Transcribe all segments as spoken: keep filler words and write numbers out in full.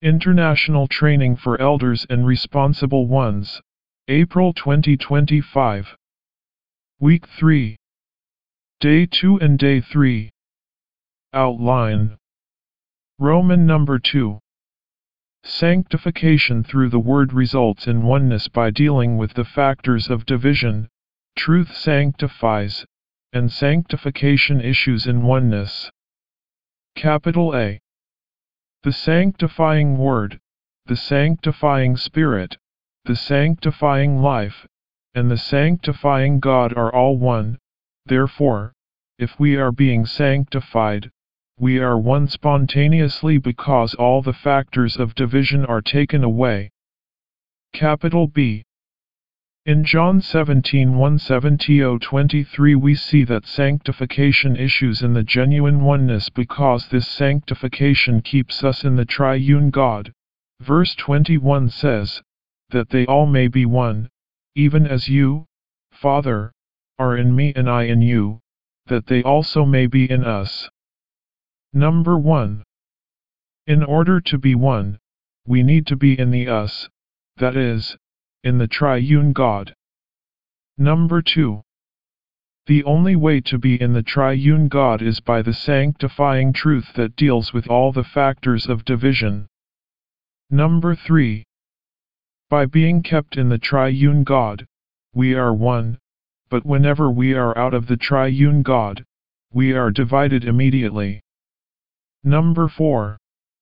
International Training for Elders and Responsible Ones, April twenty twenty-five. Week three. Day two and Day three. Outline. Roman number two. Sanctification through the Word results in oneness by dealing with the factors of division, truth sanctifies, and sanctification issues in oneness. Capital A. The sanctifying Word, the sanctifying Spirit, the sanctifying life, and the sanctifying God are all one. Therefore, if we are being sanctified, we are one spontaneously because all the factors of division are taken away. Capital B. In John seventeen one seventy to twenty-three we see that sanctification issues in the genuine oneness because this sanctification keeps us in the triune God. Verse twenty-one says, that they all may be one, even as you, Father, are in me and I in you, that they also may be in us. Number one. In order to be one, we need to be in the us, that is, in the triune God. Number two. The only way to be in the triune God is by the sanctifying truth that deals with all the factors of division. Number three. By being kept in the triune God, we are one, but whenever we are out of the triune God, we are divided immediately. Number four.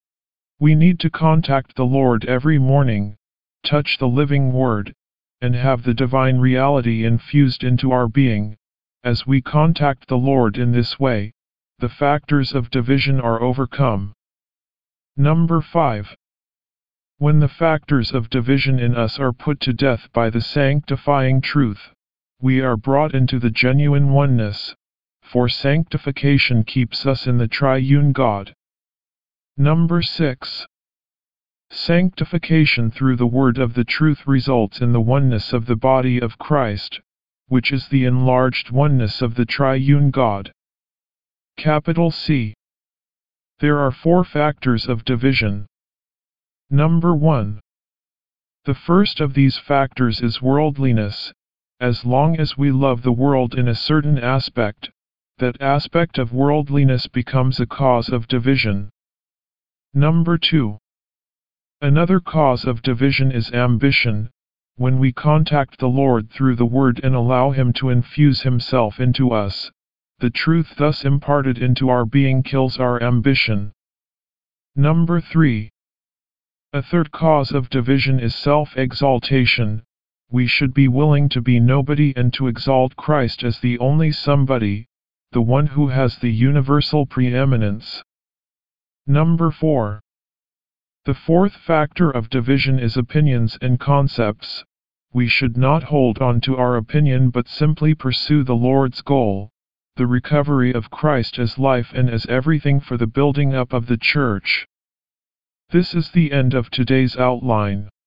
We need to contact the Lord every morning, touch the living Word, and have the divine reality infused into our being. As we contact the Lord in this way, the factors of division are overcome. Number five. When the factors of division in us are put to death by the sanctifying truth, we are brought into the genuine oneness, for sanctification keeps us in the triune God. Number six. Sanctification through the word of the truth results in the oneness of the body of Christ, which is the enlarged oneness of the triune God. Capital C. There are four factors of division. Number one. The first of these factors is worldliness. As long as we love the world in a certain aspect, that aspect of worldliness becomes a cause of division. Number two. Another cause of division is ambition. When we contact the Lord through the Word and allow Him to infuse Himself into us, the truth thus imparted into our being kills our ambition. Number three. A third cause of division is self-exaltation. We should be willing to be nobody and to exalt Christ as the only somebody, the one who has the universal preeminence. Number four. The fourth factor of division is opinions and concepts. We should not hold on to our opinion but simply pursue the Lord's goal, the recovery of Christ as life and as everything for the building up of the church. This is the end of today's outline.